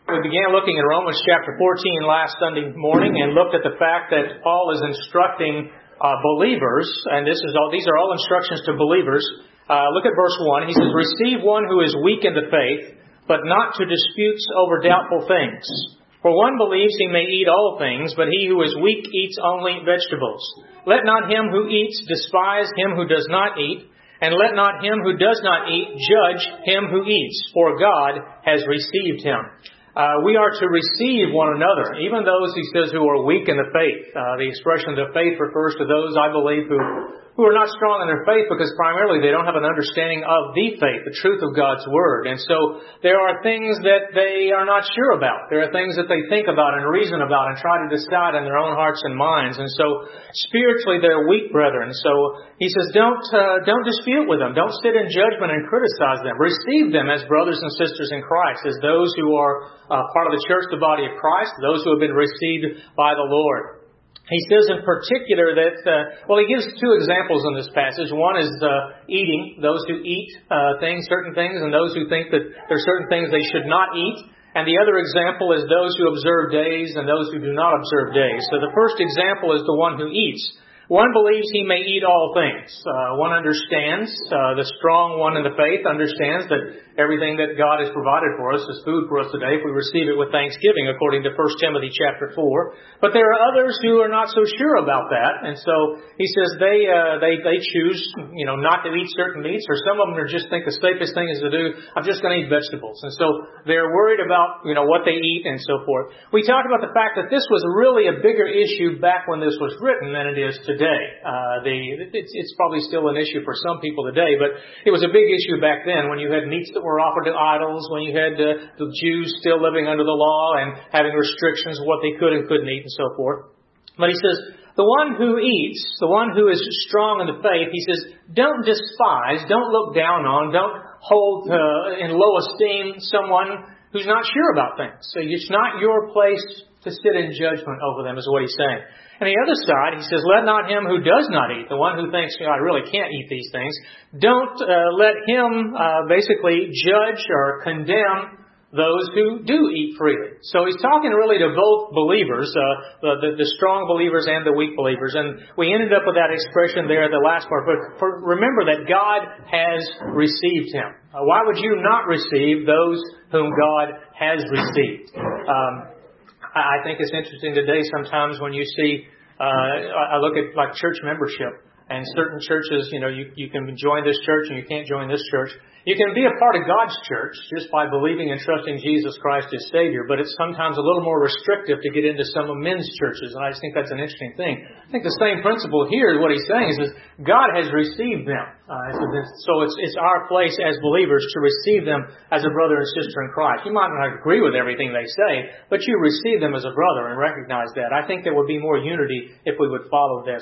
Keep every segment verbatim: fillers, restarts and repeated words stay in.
We began looking at Romans chapter fourteen last Sunday morning and looked at the fact that Paul is instructing uh, believers, and this is all; these are all instructions to believers. Uh, look at verse one. He says, "Receive one who is weak in the faith, but not to disputes over doubtful things. For one believes he may eat all things, but he who is weak eats only vegetables. Let not him who eats despise him who does not eat, and let not him who does not eat judge him who eats, for God has received him." Uh, we are to receive one another, even those, he says, who are weak in the faith. Uh, the expression of the faith refers to those, I believe, who, who are not strong in their faith because primarily they don't have an understanding of the faith, the truth of God's Word. And so there are things that they are not sure about. There are things that they think about and reason about and try to decide in their own hearts and minds. And so spiritually they're weak brethren. So he says, don't, uh, don't dispute with them. Don't sit in judgment and criticize them. Receive them as brothers and sisters in Christ, as those who are Uh, part of the church, the body of Christ, those who have been received by the Lord. He says in particular that, uh, well, he gives two examples in this passage. One is uh, eating, those who eat uh, things, certain things, and those who think that there are certain things they should not eat. And the other example is those who observe days and those who do not observe days. So the first example is the one who eats. One believes he may eat all things. Uh, one understands, uh, the strong one in the faith understands that everything that God has provided for us is food for us today if we receive it with thanksgiving, according to First Timothy chapter four. But there are others who are not so sure about that. And so he says they, uh, they, they choose, you know, not to eat certain meats, or some of them are just think the safest thing is to do, I'm just going to eat vegetables. And so they're worried about, you know, what they eat and so forth. We talked about the fact that this was really a bigger issue back when this was written than it is today. Today, uh, the it's, it's probably still an issue for some people today, but it was a big issue back then when you had meats that were offered to idols, when you had uh, the Jews still living under the law and having restrictions of what they could and couldn't eat and so forth. But he says, the one who eats, the one who is strong in the faith, he says, don't despise, don't look down on, don't hold uh, in low esteem someone who's not sure about things. So it's not your place to sit in judgment over them, is what he's saying. And the other side, he says, let not him who does not eat, the one who thinks, you know, I really can't eat these things, don't uh, let him uh, basically judge or condemn those who do eat freely. So he's talking really to both believers, uh, the, the strong believers and the weak believers. And we ended up with that expression there, the last part. But for, remember that God has received him. Uh, why would you not receive those whom God has received? Um, I think it's interesting today sometimes when you see, uh, I look at like church membership, and certain churches, you know, you, you can join this church and you can't join this church. You can be a part of God's church just by believing and trusting Jesus Christ as Savior, but it's sometimes a little more restrictive to get into some of men's churches, and I just think that's an interesting thing. I think the same principle here, what he's saying is, is God has received them. Uh, so it's, it's our place as believers to receive them as a brother and sister in Christ. You might not agree with everything they say, but you receive them as a brother and recognize that. I think there would be more unity if we would follow this.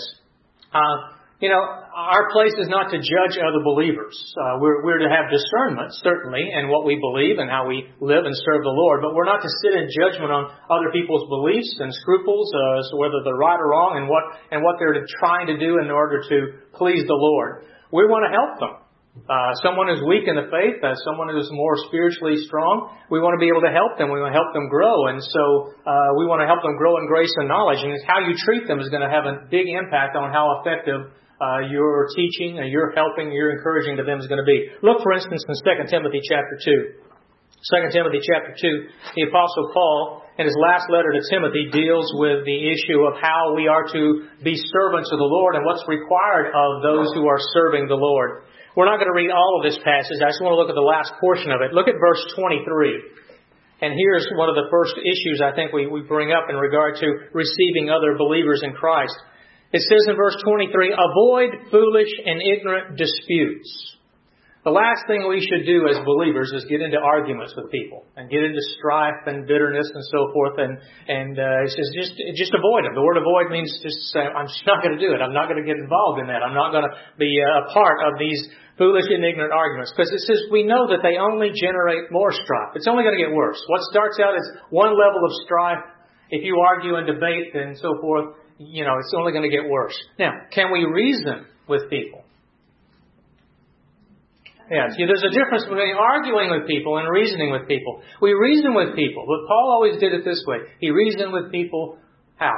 Uh, You know, our place is not to judge other believers. Uh, we're, we're to have discernment, certainly, in what we believe and how we live and serve the Lord. But we're not to sit in judgment on other people's beliefs and scruples, uh, so whether they're right or wrong, and what and what they're trying to do in order to please the Lord. We want to help them. Uh, someone who's weak in the faith, uh, someone who's more spiritually strong, we want to be able to help them. We want to help them grow. And so uh, we want to help them grow in grace and knowledge. And how you treat them is going to have a big impact on how effective Uh, your teaching, and your helping, your encouraging to them is going to be. Look, for instance, in Second Timothy chapter two. Second Timothy chapter two, the Apostle Paul, in his last letter to Timothy, deals with the issue of how we are to be servants of the Lord and what's required of those who are serving the Lord. We're not going to read all of this passage. I just want to look at the last portion of it. Look at verse twenty-three. And here's one of the first issues I think we, we bring up in regard to receiving other believers in Christ. It says in verse twenty-three, avoid foolish and ignorant disputes. The last thing we should do as believers is get into arguments with people and get into strife and bitterness and so forth. And, and uh, it says just, just avoid them. The word avoid means just say, I'm just not going to do it. I'm not going to get involved in that. I'm not going to be a part of these foolish and ignorant arguments. Because it says we know that they only generate more strife. It's only going to get worse. What starts out as one level of strife, if you argue and debate and so forth, you know, it's only going to get worse. Now, can we reason with people? Yeah, see, there's a difference between arguing with people and reasoning with people. We reason with people, but Paul always did it this way. He reasoned with people how?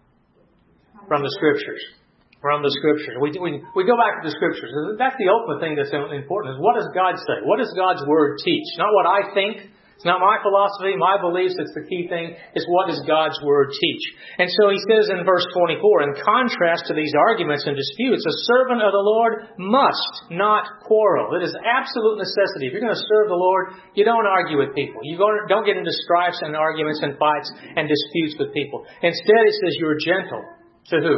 From the Scriptures. From the Scriptures. We, we, we go back to the Scriptures. That's the ultimate thing that's important, is what does God say? What does God's Word teach? Not what I think. It's not my philosophy, my beliefs. It's the key thing. It's what does God's Word teach? And so he says in verse twenty-four, in contrast to these arguments and disputes, a servant of the Lord must not quarrel. It is absolute necessity. If you're going to serve the Lord, you don't argue with people. You don't get into strifes and arguments and fights and disputes with people. Instead, it says you're gentle. To who?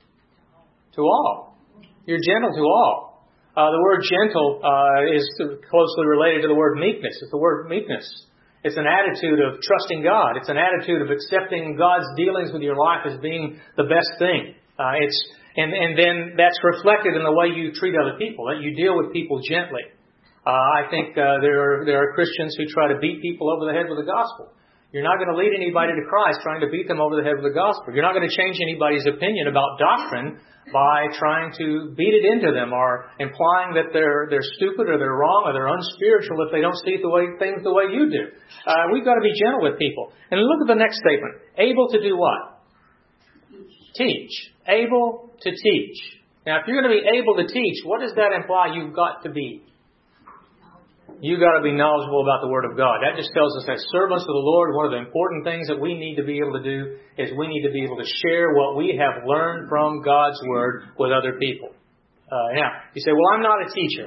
To all. You're gentle to all. Uh, the word gentle uh, is closely related to the word meekness. It's the word meekness. It's an attitude of trusting God. It's an attitude of accepting God's dealings with your life as being the best thing. Uh, it's and, and then that's reflected in the way you treat other people, that you deal with people gently. Uh, I think uh, there are, there are Christians who try to beat people over the head with the gospel. You're not going to lead anybody to Christ trying to beat them over the head with the gospel. You're not going to change anybody's opinion about doctrine by trying to beat it into them or implying that they're they're stupid or they're wrong or they're unspiritual if they don't see the way things the way you do. Uh, we've got to be gentle with people. And look at the next statement. Able to do what? Teach. Able to teach. Now, if you're going to be able to teach, what does that imply you've got to be? You've got to be knowledgeable about the Word of God. That just tells us that servants of the Lord, one of the important things that we need to be able to do is we need to be able to share what we have learned from God's Word with other people. Uh, now, you say, well, I'm not a teacher.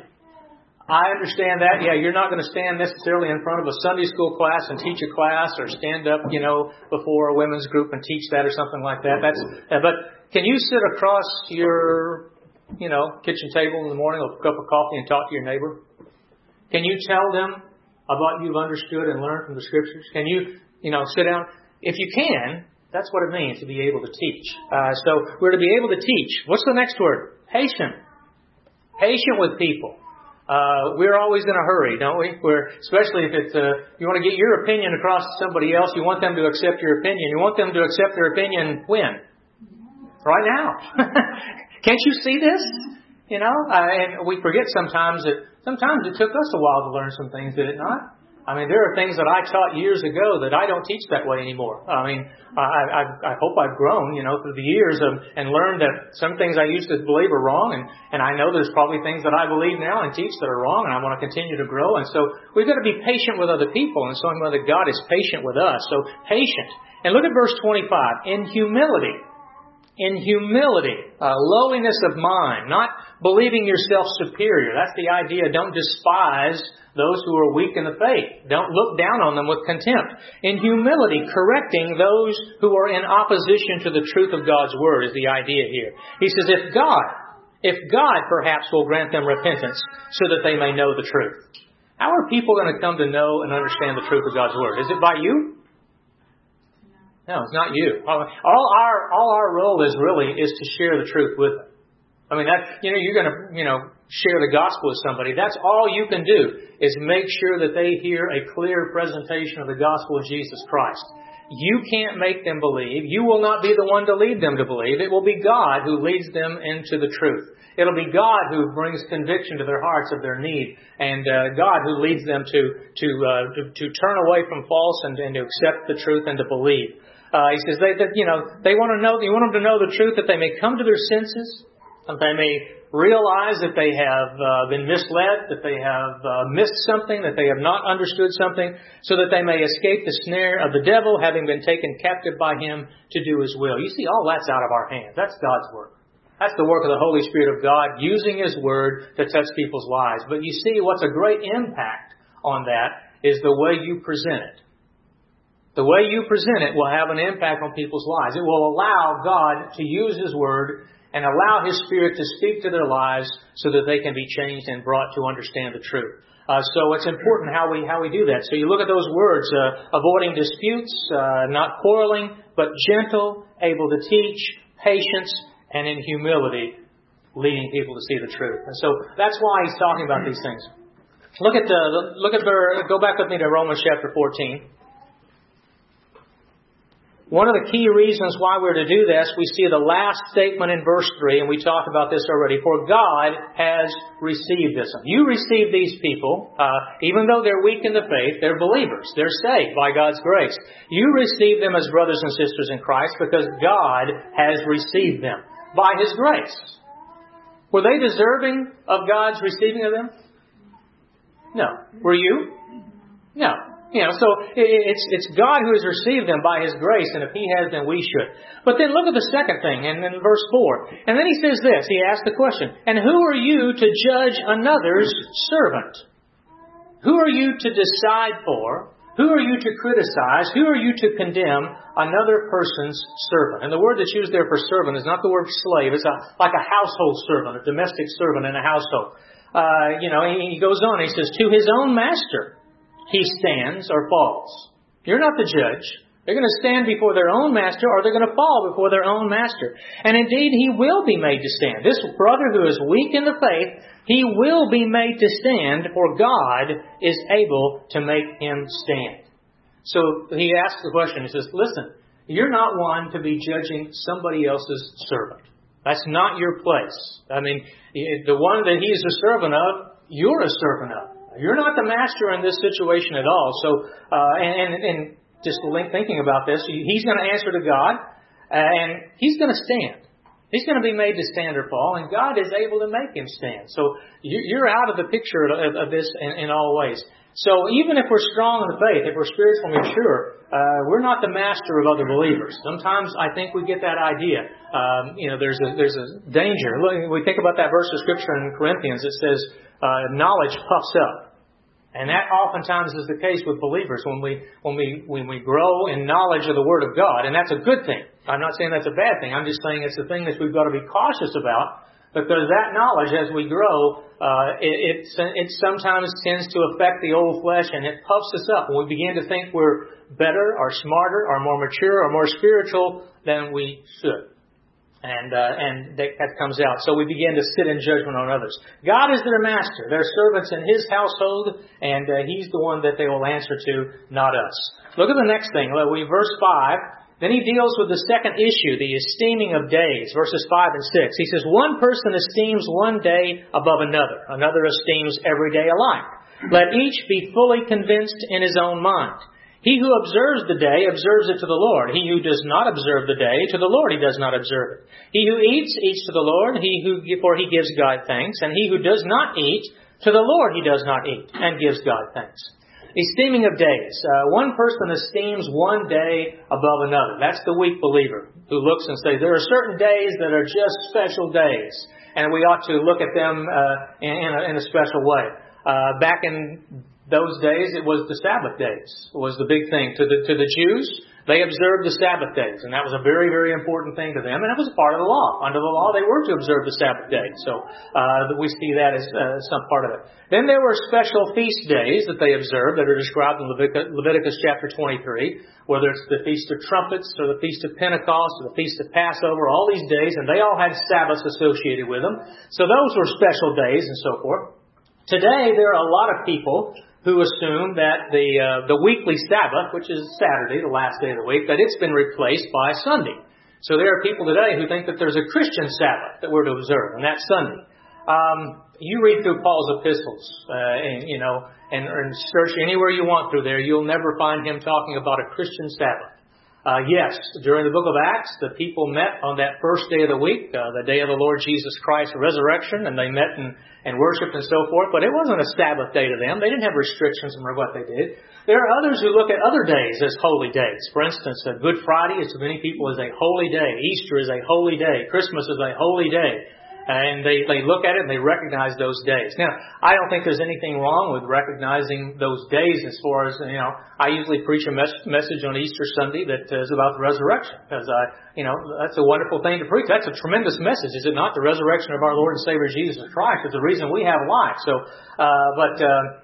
I understand that. Yeah, you're not going to stand necessarily in front of a Sunday school class and teach a class or stand up, you know, before a women's group and teach that or something like that. That's. Uh, but can you sit across your, you know, kitchen table in the morning with a cup of coffee and talk to your neighbor? Can you tell them about what you've understood and learned from the Scriptures? Can you, you know, sit down? If you can, that's what it means to be able to teach. Uh, so we're to be able to teach. What's the next word? Patient. Patient with people. Uh, we're always in a hurry, don't we? We're, especially if it's uh, you want to get your opinion across to somebody else. You want them to accept your opinion. You want them to accept their opinion when? Right now. Can't you see this? You know, uh, and we forget sometimes that sometimes it took us a while to learn some things, did it not? I mean, there are things that I taught years ago that I don't teach that way anymore. I mean, I, I, I hope I've grown, you know, through the years of, and learned that some things I used to believe are wrong, and, and I know there's probably things that I believe now and teach that are wrong, and I want to continue to grow. And so we've got to be patient with other people, and so I know that God is patient with us. So patient. And look at verse twenty-five. In humility. In humility, uh, lowliness of mind, not believing yourself superior. That's the idea. Don't despise those who are weak in the faith. Don't look down on them with contempt. In humility, correcting those who are in opposition to the truth of God's Word is the idea here. He says, if God, if God perhaps will grant them repentance so that they may know the truth. How are people going to come to know and understand the truth of God's Word? Is it by you? No, it's not you. All our all our role is really is to share the truth with them. I mean, that you know, you're going to you know share the gospel with somebody. That's all you can do is make sure that they hear a clear presentation of the gospel of Jesus Christ. You can't make them believe. You will not be the one to lead them to believe. It will be God who leads them into the truth. It'll be God who brings conviction to their hearts of their need, and uh, God who leads them to to, uh, to to turn away from false and, and to accept the truth and to believe. Uh, he says they, that you know they want to know. You want them to know the truth, that they may come to their senses, that they may realize that they have uh, been misled, that they have uh, missed something, that they have not understood something, so that they may escape the snare of the devil, having been taken captive by him to do his will. You see, all that's out of our hands. That's God's work. That's the work of the Holy Spirit of God using His Word to touch people's lives. But you see, what's a great impact on that is the way you present it. The way you present it will have an impact on people's lives. It will allow God to use His Word and allow His Spirit to speak to their lives so that they can be changed and brought to understand the truth. Uh, so it's important how we how we do that. So you look at those words, uh, avoiding disputes, uh, not quarreling, but gentle, able to teach, patience, and in humility, leading people to see the truth. And so that's why he's talking about these things. Look at the look at the go back with me to Romans chapter fourteen. One of the key reasons why we're to do this, we see the last statement in verse three, and we talked about this already. For God has received this. You receive these people, uh, even though they're weak in the faith, they're believers. They're saved by God's grace. You receive them as brothers and sisters in Christ because God has received them by His grace. Were they deserving of God's receiving of them? No. Were you? No. You know, so it's it's God who has received them by His grace, and if He has, then we should. But then look at the second thing, and in verse four. And then he says this, he asks the question, and who are you to judge another's servant? Who are you to decide for? Who are you to criticize? Who are you to condemn another person's servant? And the word that's used there for servant is not the word slave. It's a, like a household servant, a domestic servant in a household. Uh, you know, he goes on, he says, to his own master he stands or falls. You're not the judge. They're going to stand before their own master, or they're going to fall before their own master. And indeed, he will be made to stand. This brother who is weak in the faith, he will be made to stand, for God is able to make him stand. So he asks the question, he says, listen, you're not one to be judging somebody else's servant. That's not your place. I mean, the one that he is a servant of, you're a servant of. You're not the master in this situation at all. So, uh, and, and, and just thinking about this, he's going to answer to God, and he's going to stand. He's going to be made to stand or fall, and God is able to make him stand. So you're out of the picture of, of this in, in all ways. So even if we're strong in the faith, if we're spiritually mature, uh, we're not the master of other believers. Sometimes I think we get that idea. Um, you know, there's a, there's a danger. We think about that verse of Scripture in Corinthians. It says, uh, knowledge puffs up. And that oftentimes is the case with believers when we when we when we grow in knowledge of the Word of God, and that's a good thing. I'm not saying that's a bad thing. I'm just saying it's the thing that we've got to be cautious about, because that knowledge, as we grow, uh, it, it it sometimes tends to affect the old flesh, and it puffs us up, and we begin to think we're better, or smarter, or more mature, or more spiritual than we should. And uh, and that, that comes out. So we begin to sit in judgment on others. God is their master. They're servants in His household, and uh, He's the one that they will answer to, not us. Look at the next thing. We verse five. Then he deals with the second issue, the esteeming of days, verses five and six. He says, one person esteems one day above another. Another esteems every day alike. Let each be fully convinced in his own mind. He who observes the day observes it to the Lord. He who does not observe the day, to the Lord he does not observe it. He who eats, eats to the Lord, he who, for he gives God thanks. And he who does not eat, to the Lord he does not eat, and gives God thanks. Esteeming of days. Uh, one person esteems one day above another. That's the weak believer who looks and says, there are certain days that are just special days, and we ought to look at them uh, in, in, a, in a special way. Uh, back in those days, it was the Sabbath days was the big thing. To the to the Jews, they observed the Sabbath days, and that was a very, very important thing to them, and it was a part of the law. Under the law, they were to observe the Sabbath day, so uh, we see that as uh, some part of it. Then there were special feast days that they observed that are described in Leviticus, Leviticus chapter twenty-three, whether it's the Feast of Trumpets or the Feast of Pentecost or the Feast of Passover, all these days, and they all had Sabbaths associated with them. So those were special days and so forth. Today, there are a lot of people who assume that the uh, the weekly Sabbath, which is Saturday, the last day of the week, that it's been replaced by Sunday. So there are people today who think that there's a Christian Sabbath that we're to observe, and that's Sunday. Um, you read through Paul's epistles, uh, and you know, and, and search anywhere you want through there, you'll never find him talking about a Christian Sabbath. Uh, yes, during the book of Acts, the people met on that first day of the week, uh, the day of the Lord Jesus Christ's resurrection, and they met and, and worshipped and so forth, but it wasn't a Sabbath day to them. They didn't have restrictions on what they did. There are others who look at other days as holy days. For instance, uh, Good Friday is to many people is a holy day. Easter is a holy day. Christmas is a holy day. And they, they look at it and they recognize those days. Now, I don't think there's anything wrong with recognizing those days as far as, you know, I usually preach a mes- message on Easter Sunday that is about the resurrection. Because, I, you know, that's a wonderful thing to preach. That's a tremendous message, is it not? The resurrection of our Lord and Savior Jesus Christ is the reason we have life. So, uh, but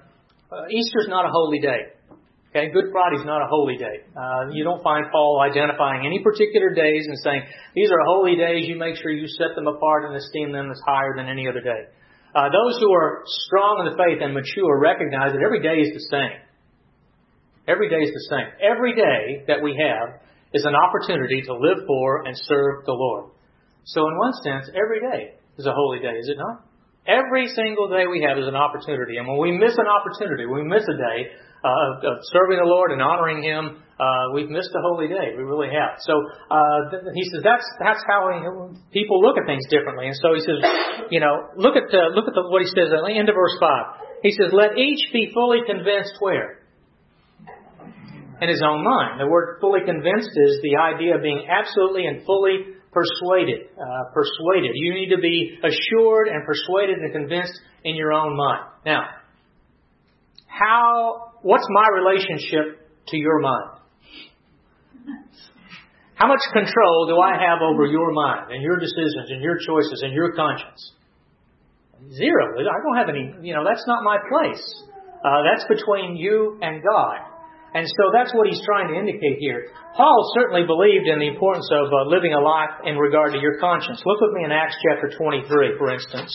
uh, Easter's not a holy day. Okay, Good Friday's not a holy day. Uh, you don't find Paul identifying any particular days and saying, these are holy days, you make sure you set them apart and esteem them as higher than any other day. Uh, those who are strong in the faith and mature recognize that every day is the same. Every day is the same. Every day that we have is an opportunity to live for and serve the Lord. So in one sense, every day is a holy day, is it not? Every single day we have is an opportunity. And when we miss an opportunity, when we miss a day uh, of, of serving the Lord and honoring Him, uh, we've missed a holy day. We really have. So uh, th- he says that's that's how he, people look at things differently. And so he says, you know, look at uh, look at the, what he says at the end of verse five. He says, let each be fully convinced where? In his own mind. The word fully convinced is the idea of being absolutely and fully persuaded. Uh, persuaded. You need to be assured and persuaded and convinced in your own mind. Now, how? What's my relationship to your mind? How much control do I have over your mind and your decisions and your choices and your conscience? Zero. I don't have any, you know, that's not my place. Uh, that's between you and God. And so that's what he's trying to indicate here. Paul certainly believed in the importance of uh, living a life in regard to your conscience. Look with me in Acts chapter twenty-three, for instance.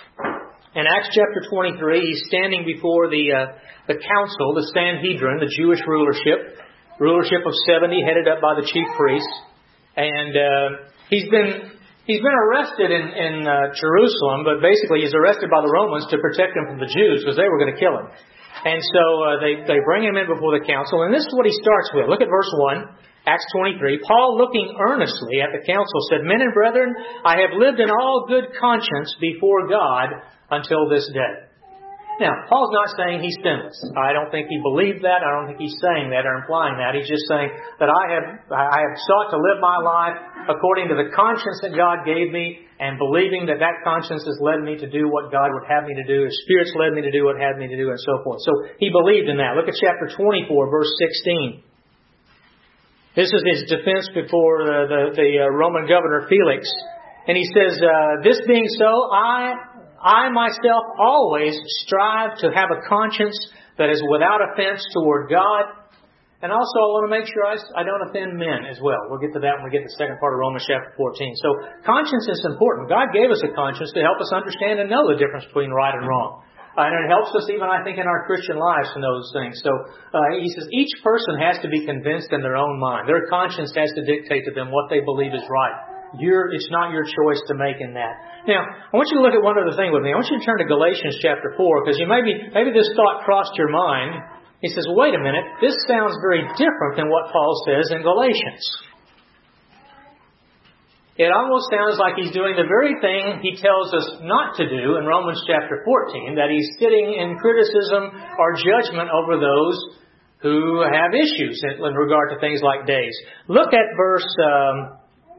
In Acts chapter twenty-three, he's standing before the uh, the council, the Sanhedrin, the Jewish rulership, rulership of seventy, headed up by the chief priests. And uh, he's been he's been arrested in, in uh, Jerusalem, but basically he's arrested by the Romans to protect him from the Jews because they were going to kill him. And so uh, they, they bring him in before the council, and this is what he starts with. Look at verse one, Acts twenty-three. Paul, looking earnestly at the council, said, Men and brethren, I have lived in all good conscience before God until this day. Now, Paul's not saying he's sinless. I don't think he believed that. I don't think he's saying that or implying that. He's just saying that I have I have sought to live my life according to the conscience that God gave me, and believing that that conscience has led me to do what God would have me to do. His Spirit's led me to do what had me to do, and so forth. So he believed in that. Look at chapter twenty-four, verse sixteen. This is his defense before the, the, the uh, Roman governor Felix. And he says, uh, this being so, I... I myself always strive to have a conscience that is without offense toward God. And also I want to make sure I, I don't offend men as well. We'll get to that when we get to the second part of Romans chapter fourteen. So conscience is important. God gave us a conscience to help us understand and know the difference between right and wrong. Uh, and it helps us even, I think, in our Christian lives to know those things. So uh, he says each person has to be convinced in their own mind. Their conscience has to dictate to them what they believe is right. You're, it's not your choice to make in that. Now, I want you to look at one other thing with me. I want you to turn to Galatians chapter four, because you maybe, maybe this thought crossed your mind. He says, wait a minute, this sounds very different than what Paul says in Galatians. It almost sounds like he's doing the very thing he tells us not to do in Romans chapter fourteen, that he's sitting in criticism or judgment over those who have issues in, in regard to things like days. Look at verse... Um,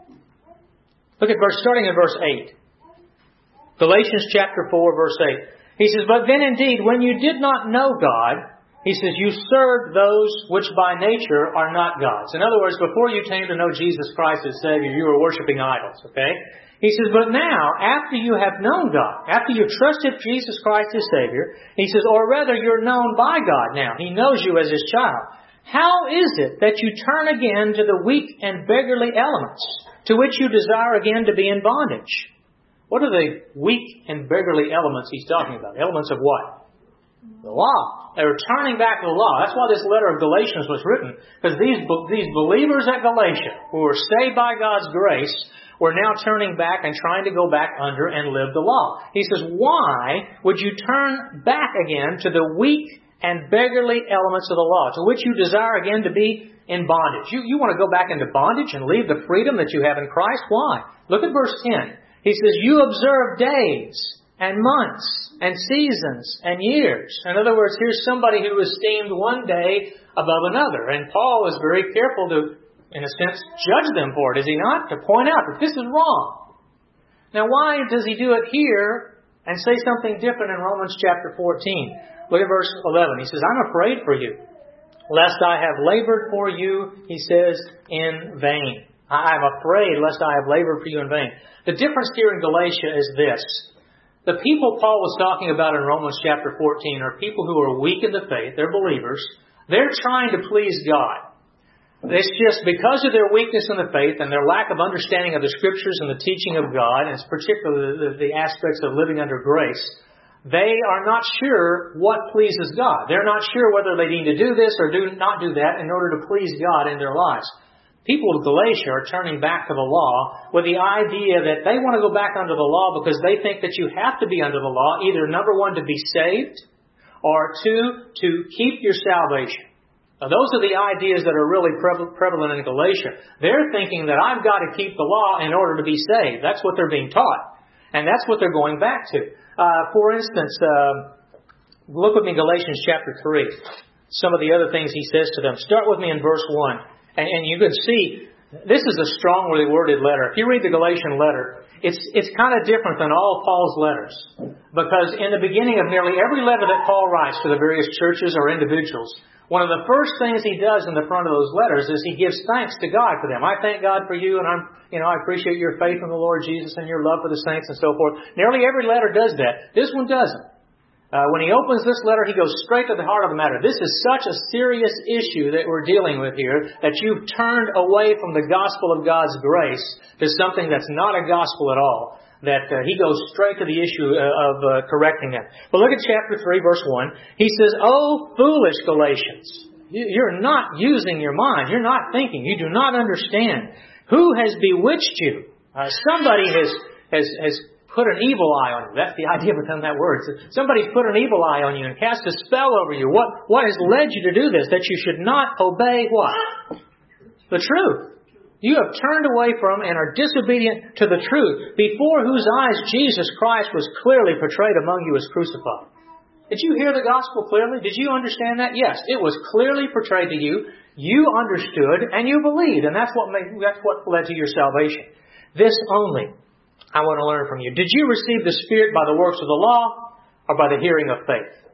Look at verse, starting in verse eight. Galatians chapter four, verse eight. He says, But then indeed, when you did not know God, he says, you served those which by nature are not gods. In other words, before you came to know Jesus Christ as Savior, you were worshiping idols, okay? He says, but now, after you have known God, after you've trusted Jesus Christ as Savior, he says, or rather you're known by God now. He knows you as His child. How is it that you turn again to the weak and beggarly elements, to which you desire again to be in bondage? What are the weak and beggarly elements he's talking about? Elements of what? The law. They were turning back to the law. That's why this letter of Galatians was written. Because these, these believers at Galatia, who were saved by God's grace, were now turning back and trying to go back under and live the law. He says, why would you turn back again to the weak and beggarly elements of the law, to which you desire again to be in bondage? You, you want to go back into bondage and leave the freedom that you have in Christ? Why? Look at verse ten. He says, you observe days and months and seasons and years. In other words, here's somebody who esteemed one day above another. And Paul is very careful to, in a sense, judge them for it, is he not? To point out that this is wrong. Now, why does he do it here and say something different in Romans chapter fourteen? Look at verse eleven. He says, I'm afraid for you, lest I have labored for you, he says, in vain. I'm afraid lest I have labored for you in vain. The difference here in Galatia is this. The people Paul was talking about in Romans chapter fourteen are people who are weak in the faith. They're believers. They're trying to please God. It's just because of their weakness in the faith and their lack of understanding of the Scriptures and the teaching of God, and particularly the, the aspects of living under grace, they are not sure what pleases God. They're not sure whether they need to do this or do not do that in order to please God in their lives. people of Galatia are turning back to the law with the idea that they want to go back under the law because they think that you have to be under the law, either number one, to be saved, or two, to keep your salvation. Now, those are the ideas that are really prevalent in Galatia. They're thinking that I've got to keep the law in order to be saved. That's what they're being taught. And that's what they're going back to. Uh, for instance, uh, look with me in Galatians chapter three. Some of the other things he says to them. Start with me in verse one. And, and you can see, this is a strongly worded letter. If you read the Galatian letter, it's it's kind of different than all of Paul's letters. Because in the beginning of nearly every letter that Paul writes to the various churches or individuals, one of the first things he does in the front of those letters is he gives thanks to God for them. I thank God for you, and I'm, you know, I appreciate your faith in the Lord Jesus and your love for the saints and so forth. Nearly every letter does that. This one doesn't. Uh, when he opens this letter, he goes straight to the heart of the matter. This is such a serious issue that we're dealing with here that you've turned away from the gospel of God's grace to something that's not a gospel at all. That uh, he goes straight to the issue uh, of uh, correcting them. But look at chapter three, verse one. He says, "Oh, foolish Galatians, you're not using your mind. You're not thinking. You do not understand. Who has bewitched you? Uh, somebody has has has put an evil eye on you." That's the idea behind that word. Somebody's put an evil eye on you and cast a spell over you. What what has led you to do this? That you should not obey what? The truth. You have turned away from and are disobedient to the truth, before whose eyes Jesus Christ was clearly portrayed among you as crucified. Did you hear the gospel clearly? Did you understand that? Yes, it was clearly portrayed to you. You understood and you believed, and that's what made, that's what led to your salvation. This only I want to learn from you. Did you receive the Spirit by the works of the law or by the hearing of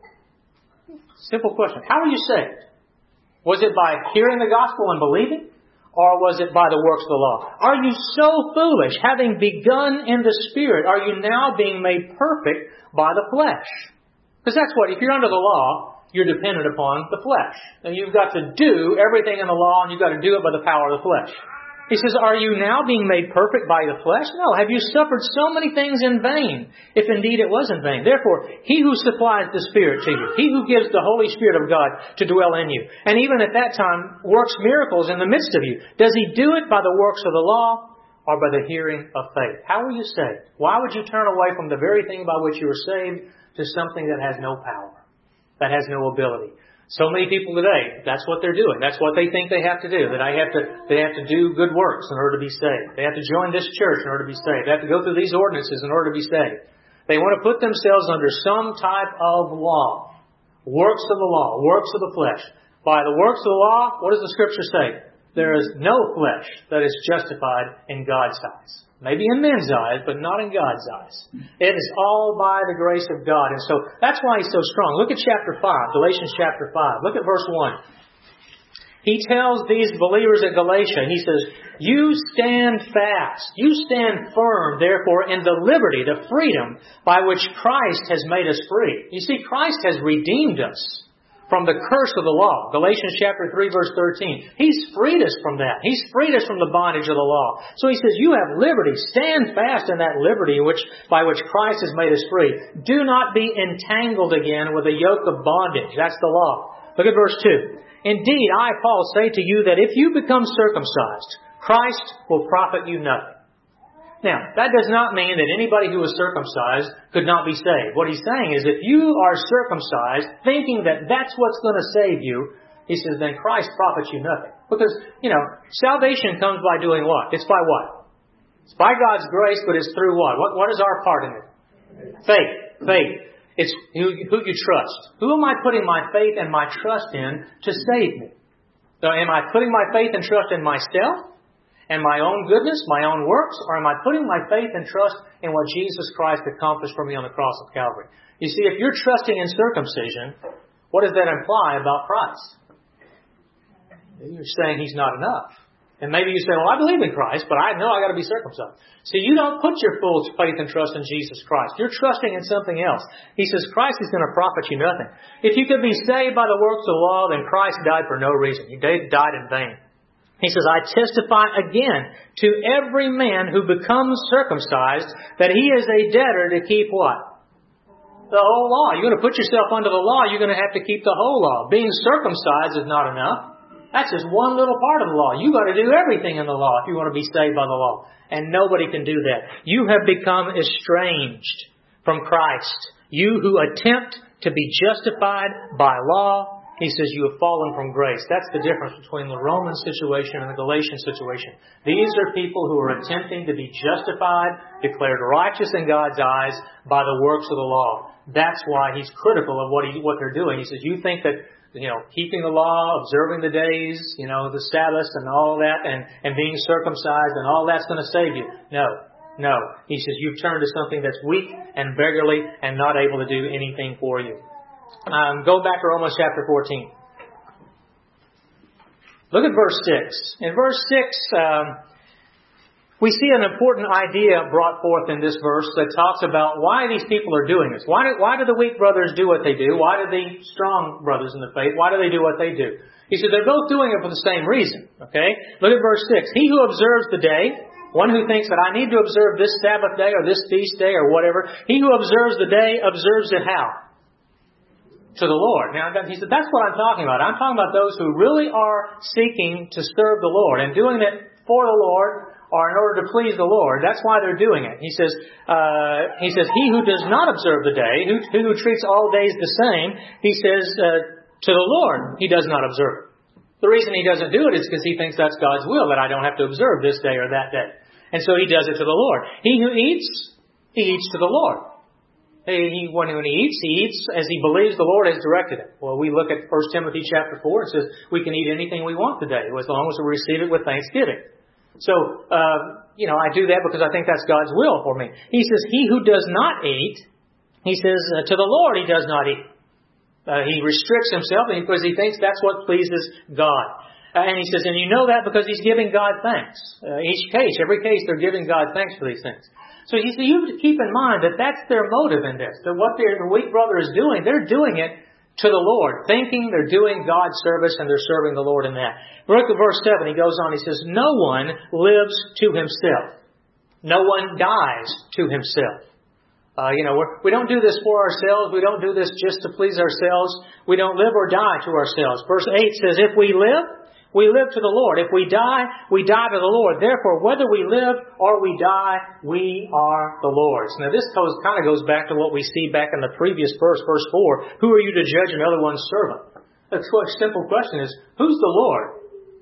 faith? Simple question. How were you saved? Was it by hearing the gospel and believing? Or was it by the works of the law? Are you so foolish, having begun in the Spirit, are you now being made perfect by the flesh? Because that's what, if you're under the law, you're dependent upon the flesh. And you've got to do everything in the law, and you've got to do it by the power of the flesh. He says, are you now being made perfect by the flesh? No. Have you suffered so many things in vain, if indeed it was in vain? Therefore, he who supplies the Spirit to you, he who gives the Holy Spirit of God to dwell in you, and even at that time works miracles in the midst of you, does he do it by the works of the law or by the hearing of faith? How were you saved? Why would you turn away from the very thing by which you were saved to something that has no power, that has no ability? So many people today, that's what they're doing. That's what they think they have to do. That I have to, they have to do good works in order to be saved. They have to join this church in order to be saved. They have to go through these ordinances in order to be saved. They want to put themselves under some type of law. Works of the law. Works of the flesh. By the works of the law, what does the Scripture say? There is no flesh that is justified in God's eyes. Maybe in men's eyes, but not in God's eyes. It is all by the grace of God. And so that's why he's so strong. Look at chapter five, Galatians chapter five. Look at verse one. He tells these believers at Galatia, he says, you stand fast, you stand firm, therefore, in the liberty, the freedom by which Christ has made us free. You see, Christ has redeemed us from the curse of the law. Galatians chapter three, verse thirteen. He's freed us from that. He's freed us from the bondage of the law. So he says, you have liberty. Stand fast in that liberty which by which Christ has made us free. Do not be entangled again with a yoke of bondage. That's the law. Look at verse two. Indeed, I, Paul, say to you that if you become circumcised, Christ will profit you nothing. Now, that does not mean that anybody who was circumcised could not be saved. What he's saying is if you are circumcised thinking that that's what's going to save you, he says, then Christ profits you nothing. Because, you know, salvation comes by doing what? It's by what? It's by God's grace, but it's through what? What, what is our part in it? Faith. Faith. It's who, who you trust. Who am I putting my faith and my trust in to save me? So am I putting my faith and trust in myself? And my own goodness, my own works, or am I putting my faith and trust in what Jesus Christ accomplished for me on the cross of Calvary? You see, if you're trusting in circumcision, what does that imply about Christ? You're saying He's not enough. And maybe you say, well, I believe in Christ, but I know I got to be circumcised. So you don't put your full faith and trust in Jesus Christ. You're trusting in something else. He says Christ is going to profit you nothing. If you could be saved by the works of the law, then Christ died for no reason. He died in vain. He says, I testify again to every man who becomes circumcised that he is a debtor to keep what? The whole law. You're going to put yourself under the law, you're going to have to keep the whole law. Being circumcised is not enough. That's just one little part of the law. You've got to do everything in the law if you want to be saved by the law. And nobody can do that. You have become estranged from Christ. You who attempt to be justified by law, he says you have fallen from grace. That's the difference between the Roman situation and the Galatian situation. These are people who are attempting to be justified, declared righteous in God's eyes by the works of the law. That's why he's critical of what he, what they're doing. He says, you think that, you know, keeping the law, observing the days, you know, the Sabbath and all that, and, and being circumcised and all that's going to save you. No, no. He says you've turned to something that's weak and beggarly and not able to do anything for you. Um, go back to Romans chapter fourteen. Look at verse six. In verse six, um, we see an important idea brought forth in this verse that talks about why these people are doing this. Why do, why do the weak brothers do what they do? Why do the strong brothers in the faith, why do they do what they do? He said they're both doing it for the same reason. Okay? Look at verse six. He who observes the day, one who thinks that I need to observe this Sabbath day or this feast day or whatever, he who observes the day observes it how? To the Lord. Now, he said, that's what I'm talking about. I'm talking about those who really are seeking to serve the Lord and doing it for the Lord or in order to please the Lord. That's why they're doing it. He says, uh, he says, he who does not observe the day, who, who treats all days the same, he says, uh, to the Lord, he does not observe it. The reason he doesn't do it is because he thinks that's God's will, that I don't have to observe this day or that day. And so he does it to the Lord. He who eats, he eats to the Lord. He, when he eats, he eats as he believes the Lord has directed him. Well, we look at First Timothy chapter four. It says we can eat anything we want today as long as we receive it with thanksgiving. So, uh, you know, I do that because I think that's God's will for me. He says, he who does not eat, he says, uh, to the Lord he does not eat. Uh, he restricts himself because he thinks that's what pleases God. Uh, and he says, and you know that because he's giving God thanks. Uh, each case, every case, they're giving God thanks for these things. So you see, you have to keep in mind that that's their motive in this. That what their, the weak brother is doing, they're doing it to the Lord, thinking they're doing God's service and they're serving the Lord in that. Look at verse seven. He goes on, he says, no one lives to himself. No one dies to himself. Uh, you know, we're, we don't do this for ourselves. We don't do this just to please ourselves. We don't live or die to ourselves. Verse eight says, if we live, we live to the Lord. If we die, we die to the Lord. Therefore, whether we live or we die, we are the Lord's. Now, this goes, kind of goes back to what we see back in the previous verse, verse four. Who are you to judge another one's servant? The simple question is, who's the Lord?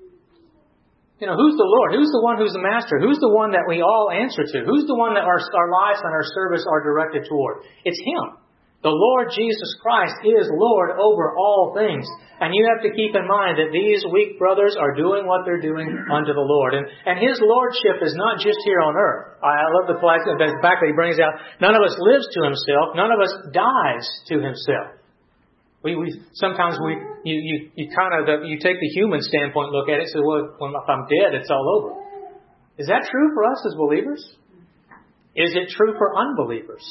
You know, who's the Lord? Who's the one who's the master? Who's the one that we all answer to? Who's the one that our, our lives and our service are directed toward? It's Him. The Lord Jesus Christ is Lord over all things. And you have to keep in mind that these weak brothers are doing what they're doing unto the Lord. And, and His Lordship is not just here on earth. I love the fact that He brings out, none of us lives to himself. None of us dies to himself. We, we sometimes we you, you, you kind of you take the human standpoint, look at it, and say, well, if I'm dead, it's all over. Is that true for us as believers? Is it true for unbelievers?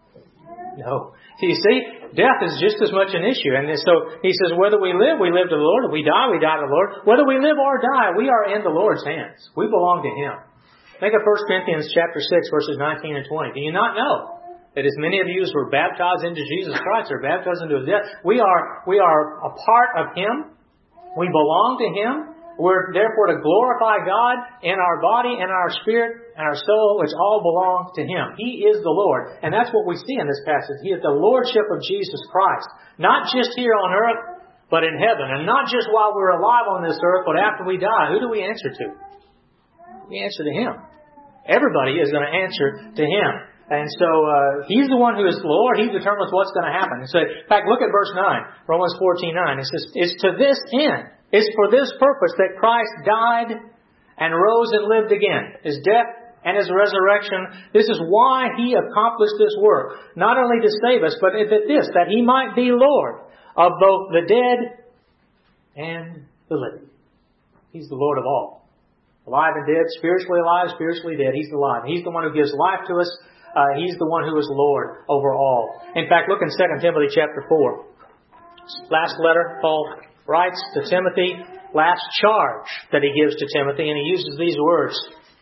No. You see, death is just as much an issue. And so he says, whether we live, we live to the Lord. If we die, we die to the Lord. Whether we live or die, we are in the Lord's hands. We belong to Him. Think of First Corinthians chapter six, verses nineteen and twenty. Do you not know that as many of you as were baptized into Jesus Christ are baptized into His death? We are, we are a part of Him. We belong to Him. We're therefore to glorify God in our body and our spirit and our soul, which all belong to Him. He is the Lord. And that's what we see in this passage. He is the Lordship of Jesus Christ. Not just here on earth, but in heaven. And not just while we're alive on this earth, but after we die. Who do we answer to? We answer to Him. Everybody is going to answer to Him. And so uh, He's the one who is the Lord. He determines what's going to happen. And so, in fact, look at verse nine. Romans fourteen nine. It says, it's to this end. It's for this purpose that Christ died and rose and lived again. His death and His resurrection. This is why He accomplished this work. Not only to save us, but that this, that He might be Lord of both the dead and the living. He's the Lord of all. Alive and dead, spiritually alive, spiritually dead. He's alive. He's the one who gives life to us. Uh, he's the one who is Lord over all. In fact, look in Second Timothy chapter four. Last letter, Paul writes to Timothy, last charge that he gives to Timothy, and he uses these words.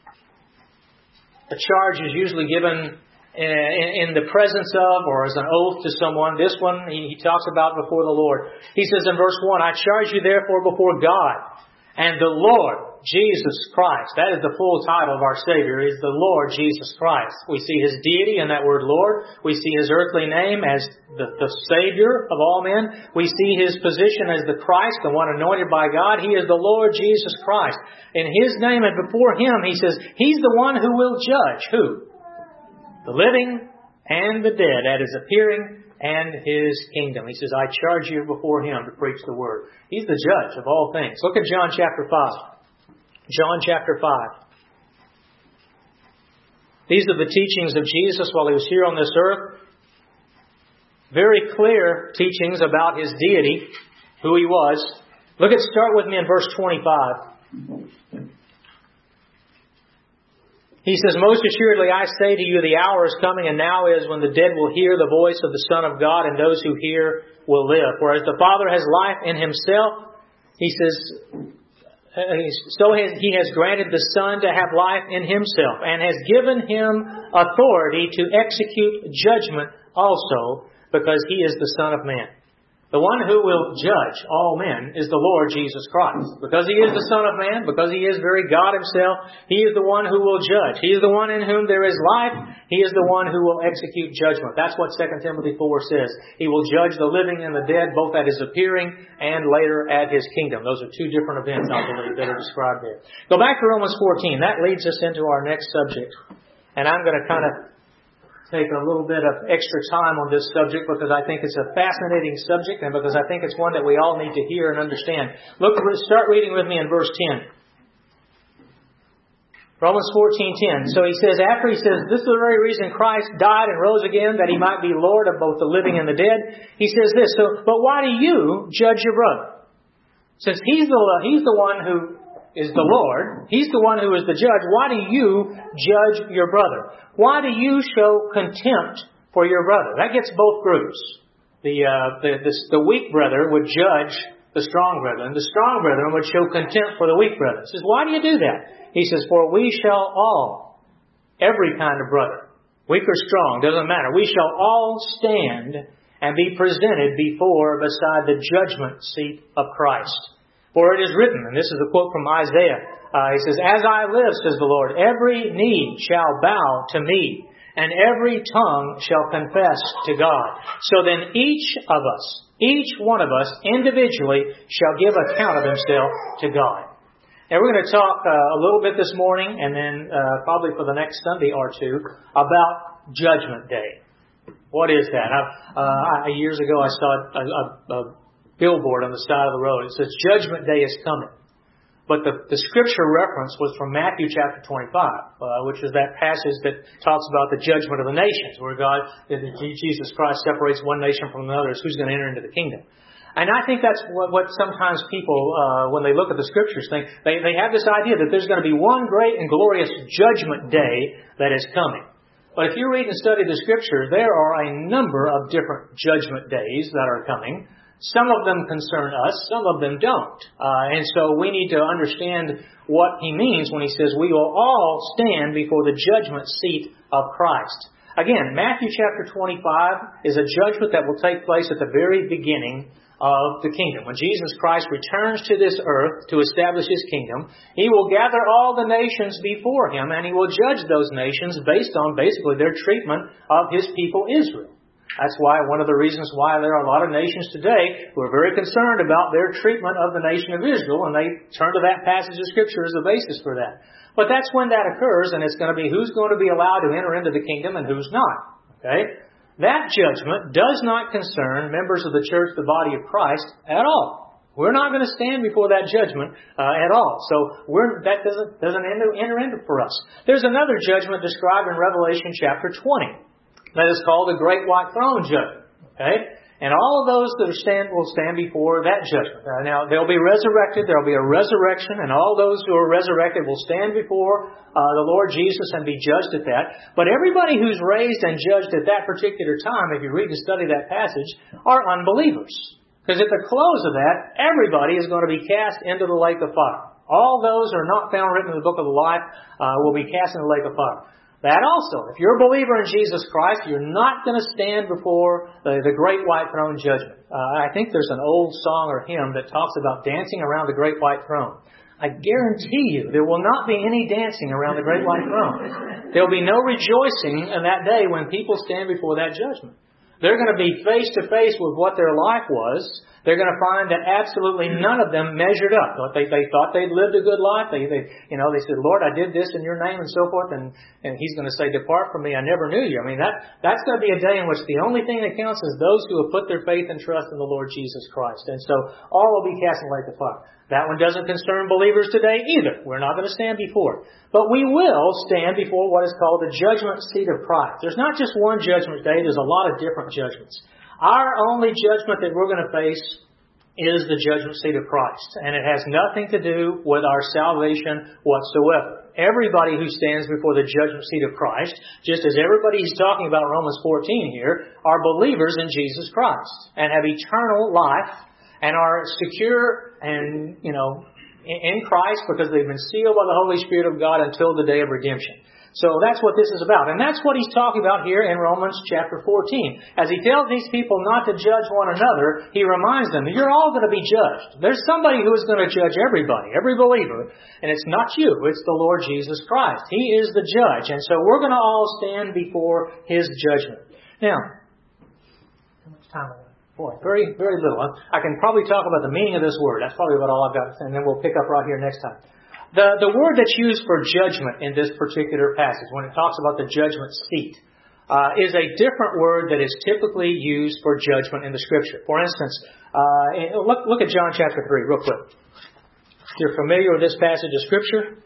A charge is usually given in, in the presence of or as an oath to someone. This one he, he talks about before the Lord. He says in verse one, I charge you therefore before God, and the Lord Jesus Christ. That is the full title of our Savior, is the Lord Jesus Christ. We see His deity in that word Lord. We see His earthly name as the, the Savior of all men. We see His position as the Christ, the one anointed by God. He is the Lord Jesus Christ. In His name and before Him, He says, He's the one who will judge. Who? The living and the dead at His appearing and His kingdom. He says, I charge you before Him to preach the word. He's the judge of all things. Look at John chapter five. John chapter five. These are the teachings of Jesus while He was here on this earth. Very clear teachings about His deity, who He was. Look at, start with me in verse twenty-five. He says, Most assuredly I say to you, the hour is coming, and now is, when the dead will hear the voice of the Son of God, and those who hear will live. Whereas the Father has life in Himself, He says, so He has granted the Son to have life in Himself, and has given Him authority to execute judgment also, because He is the Son of Man. The one who will judge all men is the Lord Jesus Christ. Because He is the Son of Man, because He is very God Himself, He is the one who will judge. He is the one in whom there is life. He is the one who will execute judgment. That's what Second Timothy four says. He will judge the living and the dead, both at His appearing and later at His kingdom. Those are two different events, I believe, that are described there. Go back to Romans fourteen. That leads us into our next subject. And I'm going to kind of take a little bit of extra time on this subject because I think it's a fascinating subject and because I think it's one that we all need to hear and understand. Look, start reading with me in verse ten. Romans fourteen ten. So he says, after he says, this is the very reason Christ died and rose again, that He might be Lord of both the living and the dead. He says this, so, but why do you judge your brother? Since He's the, he's the one who is the Lord, He's the one who is the judge, why do you judge your brother? Why do you show contempt for your brother? That gets both groups. The, uh, the, the, the weak brother would judge the strong brethren. The strong brethren would show contempt for the weak brethren. He says, why do you do that? He says, for we shall all, every kind of brother, weak or strong, doesn't matter, we shall all stand and be presented before, beside the judgment seat of Christ. For it is written, and this is a quote from Isaiah, uh, he says, as I live, says the Lord, every knee shall bow to me, and every tongue shall confess to God. So then each of us, each one of us individually shall give account of himself to God. And we're going to talk uh, a little bit this morning, and then uh, probably for the next Sunday or two, about Judgment Day. What is that? I, uh, years ago I saw a, a, a billboard on the side of the road. It says, Judgment Day is coming. But the, the scripture reference was from Matthew chapter twenty-five, uh, which is that passage that talks about the judgment of the nations, where God, Jesus Christ separates one nation from another. Who's going to enter into the kingdom? And I think that's what, what sometimes people, uh, when they look at the scriptures, think. They, they have this idea that there's going to be one great and glorious judgment day that is coming. But if you read and study the scriptures, there are a number of different judgment days that are coming. Some of them concern us, some of them don't. Uh, and so we need to understand what He means when He says we will all stand before the judgment seat of Christ. Again, Matthew chapter twenty-five is a judgment that will take place at the very beginning of the kingdom. When Jesus Christ returns to this earth to establish His kingdom, He will gather all the nations before Him, and He will judge those nations based on basically their treatment of His people Israel. That's why one of the reasons why there are a lot of nations today who are very concerned about their treatment of the nation of Israel, and they turn to that passage of Scripture as the basis for that. But that's when that occurs, and it's going to be who's going to be allowed to enter into the kingdom and who's not. Okay? That judgment does not concern members of the church, the body of Christ, at all. We're not going to stand before that judgment uh, at all. So we're, that doesn't, doesn't enter, enter into for us. There's another judgment described in Revelation chapter twenty. That is called the Great White Throne Judgment. Okay? And all of those that are stand will stand before that judgment. Uh, now, they'll be resurrected. There'll be a resurrection, and all those who are resurrected will stand before uh, the Lord Jesus and be judged at that. But everybody who's raised and judged at that particular time, if you read and study that passage, are unbelievers. Because at the close of that, everybody is going to be cast into the lake of fire. All those who are not found written in the book of the life uh, will be cast in the lake of fire. That also, if you're a believer in Jesus Christ, you're not going to stand before the, the great white throne judgment. Uh, I think there's an old song or hymn that talks about dancing around the great white throne. I guarantee you there will not be any dancing around the great white throne. There will be no rejoicing in that day when people stand before that judgment. They're going to be face to face with what their life was. They're going to find that absolutely none of them measured up. They, they thought they'd lived a good life. They, they, you know, they said, Lord, I did this in your name and so forth. And, and He's going to say, depart from me, I never knew you. I mean, that, that's going to be a day in which the only thing that counts is those who have put their faith and trust in the Lord Jesus Christ. And so all will be cast in the lake of fire. That one doesn't concern believers today either. We're not going to stand before it. But we will stand before what is called the judgment seat of Christ. There's not just one judgment day. There's a lot of different judgments. Our only judgment that we're going to face is the judgment seat of Christ. And it has nothing to do with our salvation whatsoever. Everybody who stands before the judgment seat of Christ, just as everybody he's talking about in Romans fourteen here, are believers in Jesus Christ and have eternal life and are secure and, you know, in Christ because they've been sealed by the Holy Spirit of God until the day of redemption. So that's what this is about. And that's what he's talking about here in Romans chapter fourteen. As he tells these people not to judge one another, he reminds them, you're all going to be judged. There's somebody who is going to judge everybody, every believer. And it's not you, it's the Lord Jesus Christ. He is the judge. And so we're going to all stand before His judgment. Now, how much time have I got? Boy, very, very little. I can probably talk about the meaning of this word. That's probably about all I've got. And then we'll pick up right here next time. The, the word that's used for judgment in this particular passage, when it talks about the judgment seat, uh, is a different word that is typically used for judgment in the Scripture. For instance, uh, look, look at John chapter three real quick. If you're familiar with this passage of Scripture,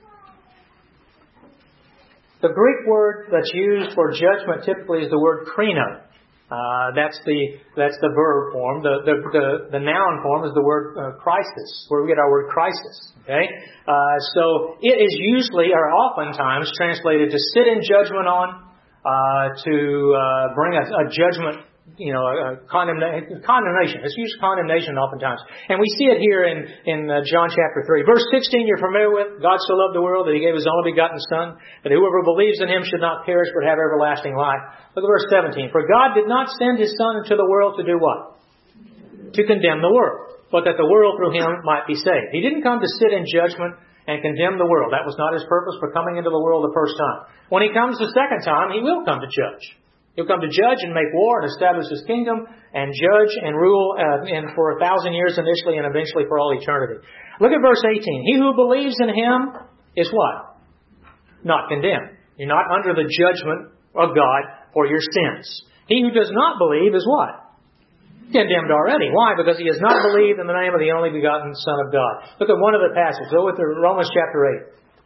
the Greek word that's used for judgment typically is the word krino. Uh, that's the that's the verb form. The the the, the noun form is the word uh, crisis, where we get our word crisis. Okay, uh, so it is usually or oftentimes translated to sit in judgment on, uh, to uh, bring a, a judgment, you know, a, a condemnation. Condemnation. It's used condemnation oftentimes, and we see it here in in uh, John chapter three, verse sixteen. You're familiar with. God so loved the world that He gave His only begotten Son, that whoever believes in Him should not perish but have everlasting life. Look at verse seventeen. For God did not send His Son into the world to do what? To condemn the world, but that the world through Him might be saved. He didn't come to sit in judgment and condemn the world. That was not His purpose for coming into the world the first time. When He comes the second time, He will come to judge. He'll come to judge and make war and establish His kingdom and judge and rule uh, and for a thousand years initially and eventually for all eternity. Look at verse eighteen. He who believes in Him is what? Not condemned. You're not under the judgment of God for your sins. He who does not believe is what? Condemned already. Why? Because he has not believed in the name of the only begotten Son of God. Look at one of the passages. Go with the Romans chapter eight.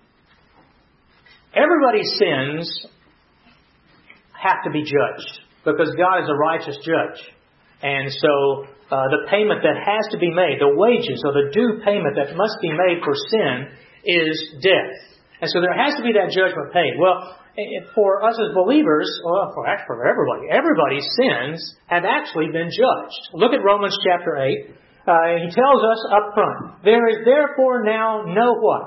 Everybody's sins have to be judged because God is a righteous judge. And so uh, the payment that has to be made, the wages or the due payment that must be made for sin is death. And so there has to be that judgment paid. Well, for us as believers, well, for, for everybody, everybody's sins have actually been judged. Look at Romans chapter eight. Uh, he tells us up front, there is therefore now no what?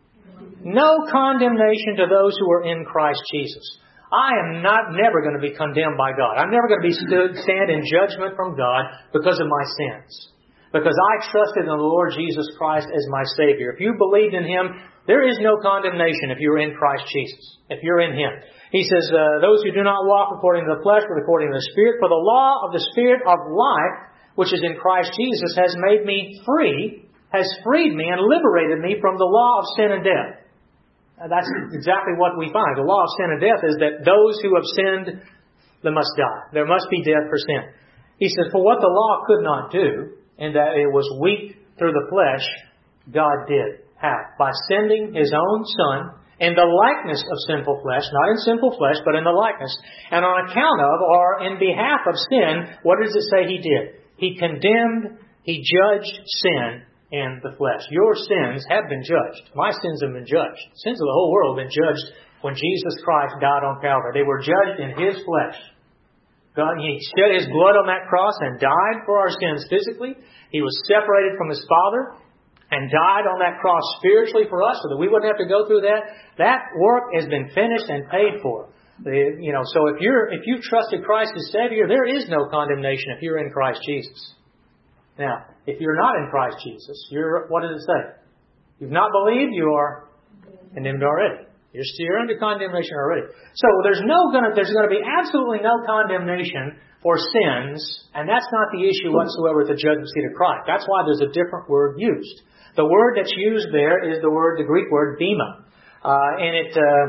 No condemnation to those who are in Christ Jesus. I am not never going to be condemned by God. I'm never going to be stood, stand in judgment from God because of my sins. Because I trusted in the Lord Jesus Christ as my Savior. If you believed in Him, there is no condemnation if you're in Christ Jesus. If you're in Him. He says, uh, those who do not walk according to the flesh, but according to the Spirit, for the law of the Spirit of life, which is in Christ Jesus, has made me free, has freed me and liberated me from the law of sin and death. Uh, that's exactly what we find. The law of sin and death is that those who have sinned, they must die. There must be death for sin. He says, for what the law could not do, in that it was weak through the flesh, God did. How? By sending His own Son in the likeness of sinful flesh, not in sinful flesh, but in the likeness. And on account of, or in behalf of sin, what does it say He did? He condemned, He judged sin in the flesh. Your sins have been judged. My sins have been judged. The sins of the whole world have been judged when Jesus Christ died on Calvary. They were judged in His flesh. God, He shed His blood on that cross and died for our sins physically. He was separated from His Father and died on that cross spiritually for us so that we wouldn't have to go through that. That work has been finished and paid for. The, you know, so if you're if you've trusted Christ as Savior, there is no condemnation if you're in Christ Jesus. Now, if you're not in Christ Jesus, you're what does it say? You've not believed, you are condemned already. You're still under condemnation already. So there's no gonna, there's going to be absolutely no condemnation for sins, and that's not the issue whatsoever at the judgment seat of Christ. That's why there's a different word used. The word that's used there is the word, the Greek word, bema. Uh, and it, uh,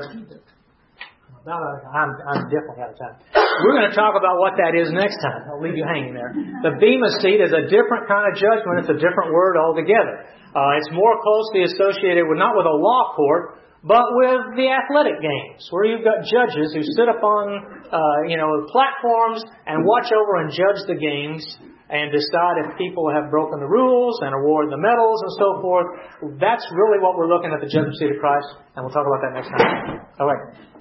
I'm, I'm definitely out of time. We're going to talk about what that is next time. I'll leave you hanging there. The bema seat is a different kind of judgment. It's a different word altogether. Uh, it's more closely associated with, not with a law court, but with the athletic games, where you've got judges who sit up on, uh, you know, platforms and watch over and judge the games and decide if people have broken the rules and award the medals and so forth. That's really what we're looking at the judgment seat of Christ, and we'll talk about that next time. All right.